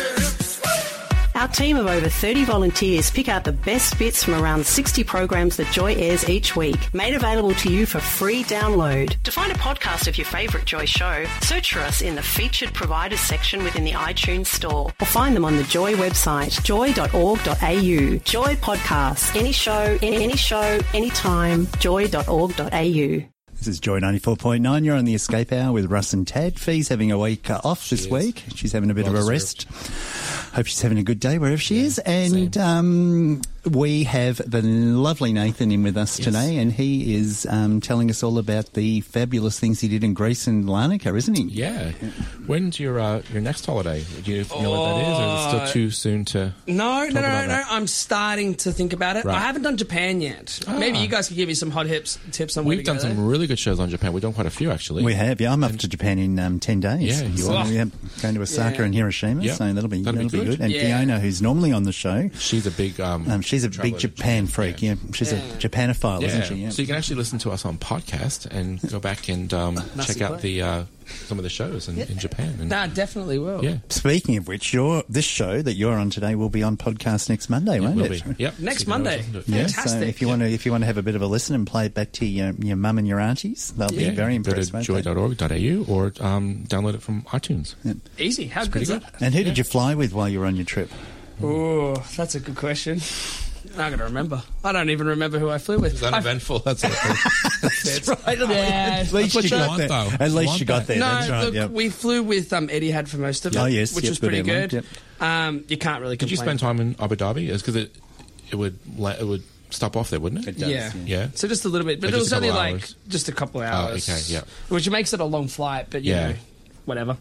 Speaker 7: Our team of over 30 volunteers pick out the best bits from around 60 programs that Joy airs each week, made available to you for free download. To find a podcast of your favourite Joy show, search for us in the featured providers section within the iTunes store or find them on the Joy website, joy.org.au. Joy Podcasts. Any show, anytime, joy.org.au.
Speaker 3: This is Joy 94.9. You're on the Escape Hour with Russ and Tad. Fee's having a week off this week. She's having a bit of a rest. Hope she's having a good day wherever she is. And We have the lovely Nathan in with us today, and he is telling us all about the fabulous things he did in Greece and Larnaca, isn't he?
Speaker 4: Yeah. When's your next holiday? Do you know what that is, or is it still too soon to
Speaker 5: No.
Speaker 4: that?
Speaker 5: I'm starting to think about it.
Speaker 4: Right.
Speaker 5: I haven't done Japan yet. Maybe you guys could give me some hot tips on where to
Speaker 4: We've
Speaker 5: go
Speaker 4: done some
Speaker 5: there.
Speaker 4: really good shows on Japan. We've done quite a few, actually.
Speaker 3: We have, yeah. I'm up to Japan in 10 days.
Speaker 4: Yeah, you are.
Speaker 3: Yeah, going to Osaka and Hiroshima,
Speaker 4: Yeah.
Speaker 3: so that'll be good. And
Speaker 5: Yeah.
Speaker 3: Fiona, who's normally on the show,
Speaker 4: She's a big
Speaker 3: she's a big Japan freak. Yeah, she's a Japanophile, isn't she? Yeah.
Speaker 4: So you can actually listen to us on podcast and go back and check out the some of the shows in Japan. And,
Speaker 5: Nah, definitely will.
Speaker 4: yeah.
Speaker 3: Speaking of which, this show that you're on today will be on podcast next Monday, won't
Speaker 4: Will
Speaker 3: it?
Speaker 4: be. Yep.
Speaker 5: Next
Speaker 4: So you can
Speaker 5: Monday.
Speaker 4: always listen to it.
Speaker 3: Yeah,
Speaker 5: Fantastic.
Speaker 3: so if you want to have a bit of a listen and play it back to your mum and your aunties, they'll be very impressed.
Speaker 4: Go
Speaker 3: won't
Speaker 4: to
Speaker 3: they?
Speaker 4: joy.org.au or download it from iTunes.
Speaker 5: Easy. How good is
Speaker 4: pretty
Speaker 5: that?
Speaker 3: And who did you fly with while you were on your trip?
Speaker 5: Oh, that's a good question. I got to remember. I don't even remember who I flew with.
Speaker 4: It's uneventful. That's what
Speaker 5: That's right. Yeah.
Speaker 3: At least you got there.
Speaker 4: though.
Speaker 3: At least you got there.
Speaker 5: No,
Speaker 3: That's right.
Speaker 5: look,
Speaker 3: Yep.
Speaker 5: we flew with Etihad for most of it,
Speaker 3: Oh, yes,
Speaker 5: which
Speaker 3: yep,
Speaker 5: was pretty
Speaker 3: good
Speaker 5: good.
Speaker 3: airline,
Speaker 5: You can't really
Speaker 4: Did you
Speaker 5: complain.
Speaker 4: spend time in Abu Dhabi? It's because it would stop off there, wouldn't it?
Speaker 3: does,
Speaker 5: Yeah.
Speaker 4: Yeah.
Speaker 5: So just a little bit, but
Speaker 4: Like
Speaker 5: it
Speaker 4: just
Speaker 5: was
Speaker 4: a
Speaker 5: only
Speaker 4: couple
Speaker 5: like
Speaker 4: hours.
Speaker 5: just a couple of hours.
Speaker 4: okay, yeah.
Speaker 5: Which makes it a long flight, but you
Speaker 4: Yeah.
Speaker 5: know, whatever.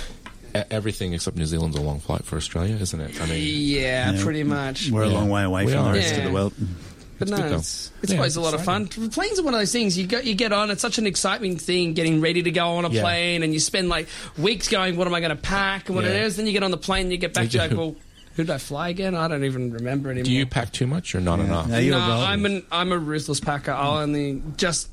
Speaker 4: Everything except New Zealand's a long flight for Australia, isn't it? I mean,
Speaker 5: Yeah, pretty much.
Speaker 3: We're a long way away
Speaker 4: We
Speaker 3: from
Speaker 4: are.
Speaker 3: the rest of
Speaker 5: Yeah.
Speaker 3: the world.
Speaker 5: But
Speaker 4: It's
Speaker 5: no,
Speaker 4: good, though.
Speaker 5: it's
Speaker 4: Yeah,
Speaker 5: always a lot of
Speaker 4: exciting.
Speaker 5: fun. Planes are one of those things you get on. It's such an exciting thing, getting ready to go on a
Speaker 4: Yeah.
Speaker 5: plane, and you spend like weeks going, "What am I going to pack?" and what it
Speaker 4: Yeah.
Speaker 5: is. Then you get on the plane, and you get back to
Speaker 4: You
Speaker 5: like,
Speaker 4: do.
Speaker 5: "Well, who did I fly again? I don't even remember anymore."
Speaker 4: do you pack too much or not enough?
Speaker 3: No, you're
Speaker 5: No,
Speaker 3: golden.
Speaker 5: I'm a ruthless packer. I'll only just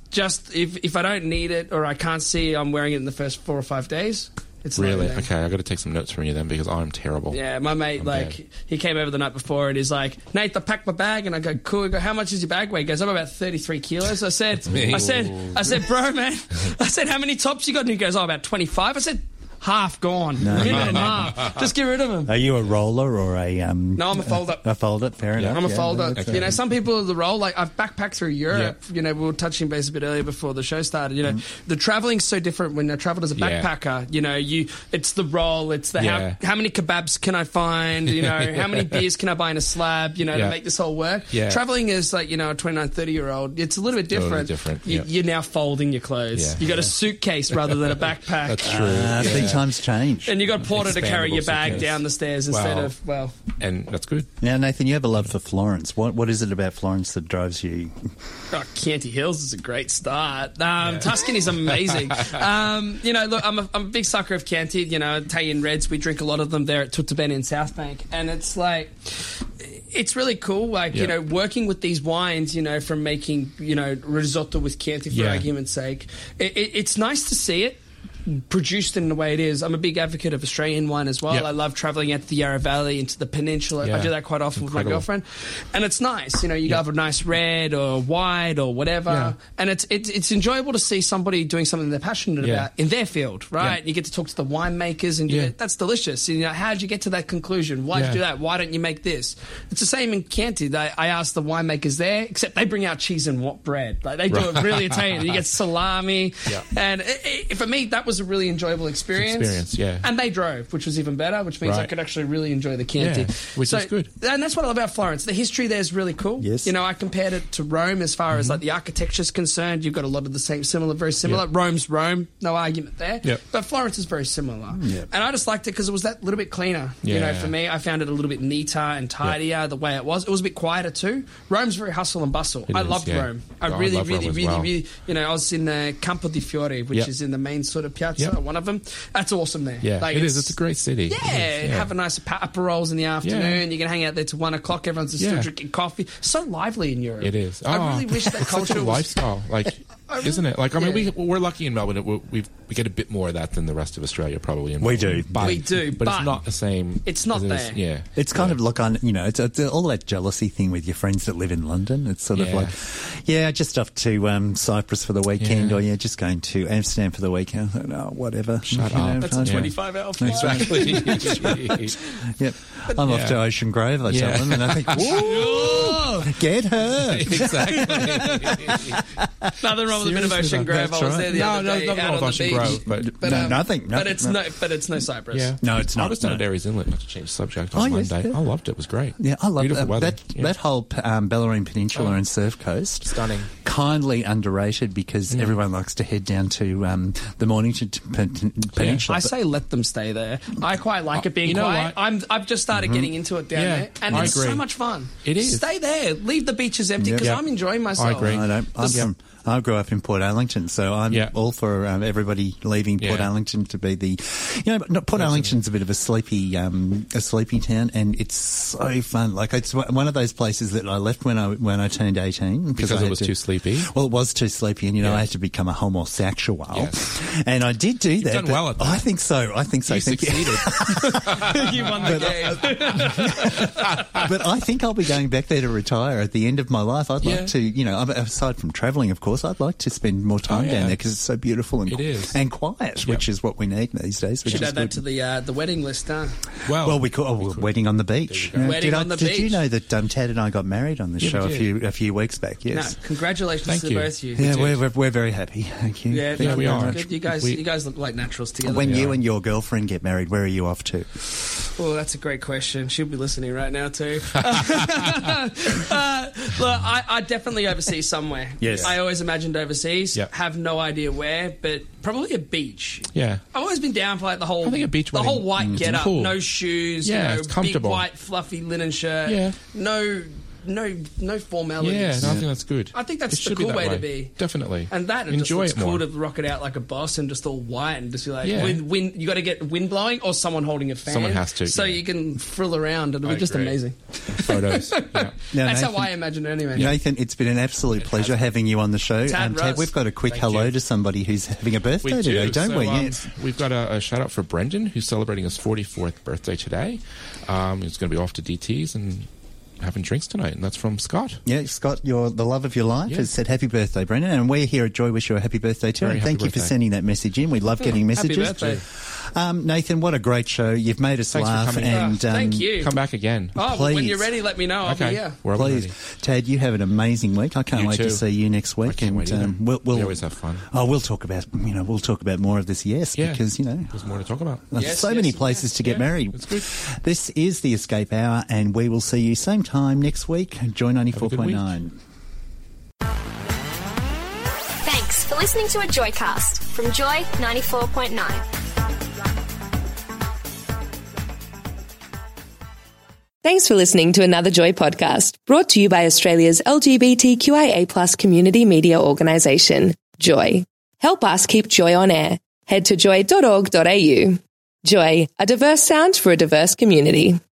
Speaker 5: if I don't need it or I can't see I'm wearing it in the first 4 or 5 days. It's not
Speaker 4: Really?
Speaker 5: anything.
Speaker 4: Okay, I got to take some notes from you then because I'm terrible.
Speaker 5: Yeah, my mate,
Speaker 4: I'm
Speaker 5: like,
Speaker 4: bad.
Speaker 5: he came over the night before and he's like, "Nate, I packed my bag." And I go, "Cool." I go, "How much is your bag weigh?" He goes, "I'm about 33 kilos. I said,
Speaker 4: me.
Speaker 5: I said, "Bro, man," I said, "How many tops you got?" And he goes, "Oh, about 25. I said, "Half gone. Minute and a half. Just get rid of them."
Speaker 3: Are you a roller or a
Speaker 5: No, I'm a fold-up.
Speaker 3: A fold-up, fair enough.
Speaker 5: I'm a
Speaker 3: yeah,
Speaker 5: folder.
Speaker 3: that's,
Speaker 5: You know, some people the role, like I've backpacked through Europe. You know, we were touching base a bit earlier before the show started. You know, the traveling's so different when I travelled as a
Speaker 4: Yeah.
Speaker 5: backpacker. You know, it's the role, it's the
Speaker 4: Yeah.
Speaker 5: how many kebabs can I find? You know, how many beers can I buy in a slab? You know,
Speaker 4: Yeah.
Speaker 5: to make this whole work.
Speaker 4: Yeah.
Speaker 5: Travelling is like, you know, a 29, 30-year-old. It's a little bit different.
Speaker 4: Totally different,
Speaker 5: You,
Speaker 4: yeah.
Speaker 5: You're now folding your clothes.
Speaker 4: Yeah.
Speaker 5: You got a suitcase rather than a backpack.
Speaker 4: That's true.
Speaker 3: big times change.
Speaker 5: And you got Porter to carry your
Speaker 4: Expandable
Speaker 5: bag
Speaker 4: suitcase.
Speaker 5: down the stairs instead
Speaker 4: Wow.
Speaker 5: of, well,
Speaker 4: And that's good.
Speaker 3: Now, Nathan, you have a love for Florence. What is it about Florence that drives you?
Speaker 5: Oh, Chianti Hills is a great start. Tuscany's amazing. You know, look, I'm a big sucker of Chianti. You know, Italian Reds. We drink a lot of them there at Tutabene in South Bank, and it's like, it's really cool. Like, you
Speaker 4: Yeah.
Speaker 5: know, working with these wines. You know, from making, you know, risotto with Chianti for
Speaker 4: Yeah.
Speaker 5: argument's sake. It's nice to see it produced in the way it is. I'm a big advocate of Australian wine as well.
Speaker 4: Yep.
Speaker 5: I love travelling out to the Yarra Valley, into the peninsula. I
Speaker 4: Yeah.
Speaker 5: do that quite often with my
Speaker 4: Incredible.
Speaker 5: girlfriend. And it's nice. You know, you have a nice red or white or whatever.
Speaker 4: Yeah.
Speaker 5: And it's enjoyable to see somebody doing something they're passionate
Speaker 4: Yeah.
Speaker 5: about in their field, right?
Speaker 4: Yeah.
Speaker 5: You get to talk to the winemakers and
Speaker 4: Yeah.
Speaker 5: that's delicious. You know, how did you get to that conclusion? Why did you do that? Why don't you make this? It's the same in Chianti. I asked the winemakers there, except they bring out cheese and what bread. Like they do it really Italian. You get salami.
Speaker 4: Yeah.
Speaker 5: And for me, that was a really enjoyable experience.
Speaker 4: Yeah.
Speaker 5: And they drove, which was even better, which means I
Speaker 4: Right.
Speaker 5: could actually really enjoy the Chianti.
Speaker 4: Yeah, which is good.
Speaker 5: And that's what I love about Florence. The history there is really cool.
Speaker 3: Yes.
Speaker 5: You know, I compared it to Rome as far as like the architecture's concerned. You've got a lot of the same, very similar.
Speaker 4: Yep.
Speaker 5: Rome's Rome, no argument there.
Speaker 4: Yep.
Speaker 5: But Florence is very similar.
Speaker 3: Yep.
Speaker 5: And I just liked it because it was that little bit cleaner. You know,
Speaker 4: Yeah.
Speaker 5: for me, I found it a little bit neater and tidier the way it was. It was a bit quieter too. Rome's very hustle and bustle.
Speaker 4: It
Speaker 5: I
Speaker 4: is,
Speaker 5: loved
Speaker 4: yeah.
Speaker 5: Rome. I
Speaker 4: Oh, I
Speaker 5: really,
Speaker 4: love Rome
Speaker 5: really,
Speaker 4: as
Speaker 5: really,
Speaker 4: well.
Speaker 5: really, you know, I was in Campo di Fiore, which
Speaker 4: Yep.
Speaker 5: is in the main sort of piazza,
Speaker 4: Yep.
Speaker 5: one of them. That's awesome there.
Speaker 4: Yeah, it is. It's a great city. It
Speaker 5: Yeah,
Speaker 4: is,
Speaker 5: have a nice aperols in the afternoon.
Speaker 4: Yeah.
Speaker 5: You can hang out there till 1 o'clock. Everyone's still
Speaker 4: Yeah.
Speaker 5: drinking coffee. So lively in Europe.
Speaker 4: It is.
Speaker 5: I really wish that
Speaker 4: it's such
Speaker 5: culture
Speaker 4: a
Speaker 5: was.
Speaker 4: lifestyle, like, isn't it? Like, I mean,
Speaker 5: Yeah.
Speaker 4: we're lucky in Melbourne. We get a bit more of that than the rest of Australia, probably. In
Speaker 3: We
Speaker 4: Melbourne.
Speaker 3: do.
Speaker 4: but,
Speaker 5: We do,
Speaker 4: but
Speaker 5: but
Speaker 4: it's not the same.
Speaker 5: it's not
Speaker 4: as it is-
Speaker 5: there.
Speaker 4: Yeah,
Speaker 3: It's kind of like it's all that jealousy thing with your friends that live in London. It's sort of
Speaker 4: Yeah.
Speaker 3: like, just off to Cyprus for the weekend,
Speaker 4: Yeah.
Speaker 3: or just going to Amsterdam for the weekend. I thought, no, whatever.
Speaker 4: Shut
Speaker 3: You know,
Speaker 4: up.
Speaker 5: That's a
Speaker 3: fine.
Speaker 5: 25-hour flight.
Speaker 4: exactly.
Speaker 3: Yep. I'm off to Ocean Grove, I tell
Speaker 4: Yeah.
Speaker 3: them, and I think, whoa, get her.
Speaker 4: exactly.
Speaker 5: Nothing wrong with a bit of
Speaker 4: Seriously,
Speaker 5: Ocean
Speaker 4: though,
Speaker 5: Grove. I
Speaker 4: that's
Speaker 5: was
Speaker 4: right.
Speaker 5: there the
Speaker 4: No,
Speaker 5: other
Speaker 4: no,
Speaker 5: day
Speaker 4: nothing
Speaker 5: out
Speaker 4: wrong
Speaker 5: on
Speaker 4: with
Speaker 5: the
Speaker 4: Ocean
Speaker 5: beach.
Speaker 4: Grove, but
Speaker 3: nothing.
Speaker 5: But it's no Cyprus.
Speaker 4: yeah,
Speaker 3: No, it's not.
Speaker 4: I was down at Aries Inlet, not to change the subject, on Monday.
Speaker 3: Yes,
Speaker 4: I loved it. It was great.
Speaker 3: Yeah, I love
Speaker 4: Beautiful weather.
Speaker 3: that whole Bellarine Peninsula and Surf Coast.
Speaker 4: Stunning.
Speaker 3: Kindly underrated because everyone likes to head down to the Mornington Peninsula.
Speaker 5: I say let them stay there. I quite like it being quiet. I've just started getting into it down there, and it's so much fun.
Speaker 4: It is.
Speaker 5: Stay there. Leave the beaches empty because I'm enjoying myself.
Speaker 4: I agree.
Speaker 3: I grew up in Port Arlington, so I'm all for everybody leaving Port Arlington to be the, Port Arlington's a bit of a sleepy town, and it's so fun. Like it's one of those places that I left when I turned 18
Speaker 4: because it was too sleepy.
Speaker 3: Well, it was too sleepy, and I had to become a homosexual, and I did do that.
Speaker 4: You've done well at that.
Speaker 3: I think so. You
Speaker 4: succeeded.
Speaker 5: You won the game.
Speaker 3: But I think I'll be going back there to retire at the end of my life. I'd like to, aside from travelling, of course, I'd like to spend more time down there because it's so beautiful and quiet, which is what we need these days.
Speaker 5: Should add that to the wedding list, huh?
Speaker 3: Well, we could. Wedding on the beach.
Speaker 5: Wedding on the beach.
Speaker 3: Did you know that Tad and I got married on the show a few weeks back? Yes.
Speaker 5: No, congratulations to both of you.
Speaker 3: Yeah, we're very happy. Thank you.
Speaker 5: Yeah,
Speaker 4: we are.
Speaker 5: You guys look like naturals together.
Speaker 3: When you and your girlfriend get married, where are you off to?
Speaker 5: Oh, that's a great question. She'll be listening right now too. Look, I definitely overseas somewhere.
Speaker 3: Yes.
Speaker 5: I always imagined overseas.
Speaker 4: Yep.
Speaker 5: Have no idea where, but probably a beach.
Speaker 4: Yeah.
Speaker 5: I've always been down for like the whole
Speaker 4: wedding.
Speaker 5: white get up,
Speaker 4: cool.
Speaker 5: no shoes,
Speaker 4: it's
Speaker 5: big
Speaker 4: comfortable.
Speaker 5: white fluffy linen shirt.
Speaker 4: Yeah.
Speaker 5: No formalities.
Speaker 4: Yeah, I think that's good.
Speaker 5: I think that's
Speaker 4: It
Speaker 5: the
Speaker 4: should be
Speaker 5: cool
Speaker 4: that
Speaker 5: way to be.
Speaker 4: Definitely.
Speaker 5: And that
Speaker 4: enjoy
Speaker 5: just
Speaker 4: it more.
Speaker 5: cool to rock it out like a boss and just all white and just be like, wind, you got to get wind blowing or someone holding a fan.
Speaker 4: Someone has to.
Speaker 5: So you can frill around and it'll be just amazing.
Speaker 4: Photos.
Speaker 3: Now,
Speaker 5: that's
Speaker 3: Nathan,
Speaker 5: how I imagine it anyway.
Speaker 3: Nathan, it's been an absolute pleasure having you on the show.
Speaker 5: Tad,
Speaker 3: we've got a quick hello to somebody who's having a birthday today, don't we? Yes.
Speaker 4: We've got a shout out for Brendan, who's celebrating his 44th birthday today. He's going to be off to DT's and having drinks tonight, and that's from Scott.
Speaker 3: Yeah, Scott, the love of your life, has said happy birthday, Brendan, and we here at Joy wish you a happy birthday too. And thank you for sending that message in. We love getting messages.
Speaker 5: Happy birthday.
Speaker 3: Nathan, what a great show. You've made us laugh.
Speaker 4: For coming
Speaker 3: and
Speaker 5: thank you.
Speaker 4: Come back again.
Speaker 5: Oh, well, when you're ready, let me know. I'll be here.
Speaker 3: Please. Tad, you have an amazing week. I can't wait to see you next week.
Speaker 4: I can't wait either. We always have fun.
Speaker 3: Oh, we'll talk about more of this, because
Speaker 4: there's more to talk about.
Speaker 3: There's so many places to get married.
Speaker 4: It's good.
Speaker 3: This is the Escape Hour, and we will see you same time next week. Joy 94.9.
Speaker 6: Thanks for listening to a Joycast from Joy 94.9.
Speaker 8: Thanks for listening to another Joy podcast, brought to you by Australia's LGBTQIA+ community media organisation, Joy. Help us keep Joy on air. Head to joy.org.au. Joy, a diverse sound for a diverse community.